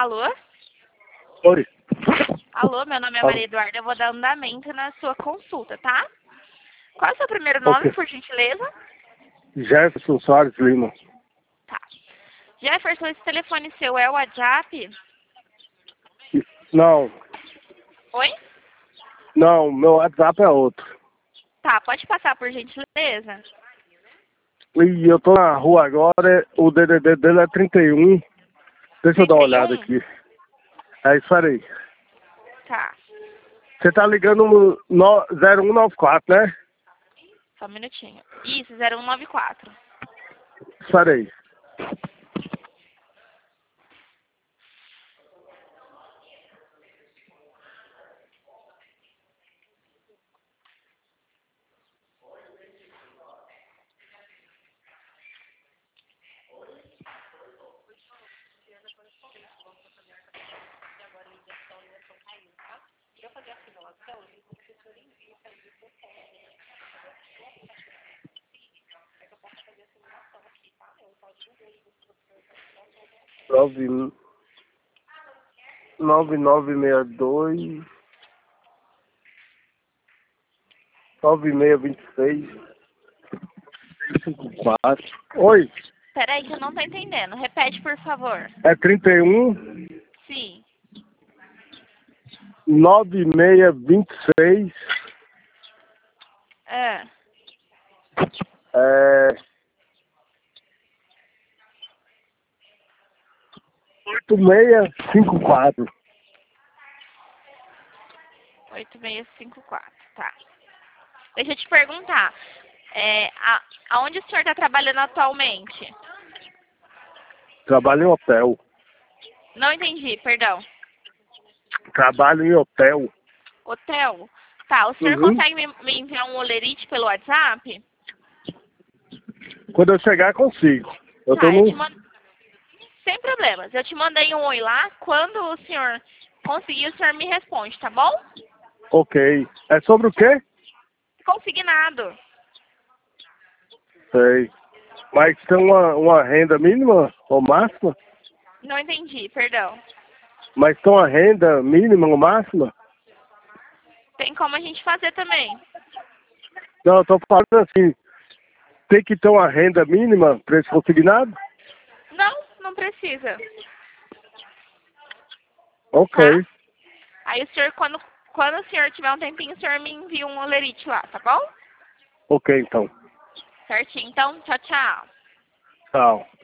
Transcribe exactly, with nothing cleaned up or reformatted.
Alô? Oi. Alô, meu nome é Alô. Maria Eduarda, eu vou dar andamento na sua consulta, tá? Qual é o seu primeiro nome, Ok. por gentileza? Jefferson Soares Lima. Tá. Jefferson, esse telefone seu é o WhatsApp? Não, Oi? não, meu WhatsApp é outro. Tá, pode passar, por gentileza? E eu tô na rua agora, o D D D dele é trinta e um. Deixa eu dar uma olhada trinta e um? aqui. É isso aí. Tá, Você tá ligando no no- zero um nove quatro, né? só um minutinho. Isso, zero um nove quatro. Isso aí. Nove nove nove seis dois nove seis vinte e seis cinco quatro. Oi, Peraí que eu não tô entendendo. Repete, por favor. é trinta e um Sim. nove seis vinte e seis É. é oito seis cinco quatro. oito seis cinco quatro, tá. Deixa eu te perguntar. É, a, aonde o senhor está trabalhando atualmente? Trabalho em hotel. Não entendi, perdão. Trabalho em hotel. Hotel? Tá, o senhor Uhum. consegue me, me enviar um olerite pelo WhatsApp? Quando eu chegar, consigo. Eu tô Tá, eu no... te mando. Sem problemas. Eu te mandei um oi lá. Quando o senhor conseguir, o senhor me responde, tá bom? Ok. É sobre o quê? Consignado. Sei. Mas tem uma, uma renda mínima ou máxima? Não entendi, perdão. Mas tem uma renda mínima ou máxima? Tem como a gente fazer também. Não, eu tô falando assim. Tem que ter uma renda mínima para esse consignado? Não, não precisa. Ok. Tá? Aí o senhor, quando, quando o senhor tiver um tempinho, o senhor me envia um olerite lá, tá bom? Ok, então. Certinho. Então, tchau, tchau. Tchau.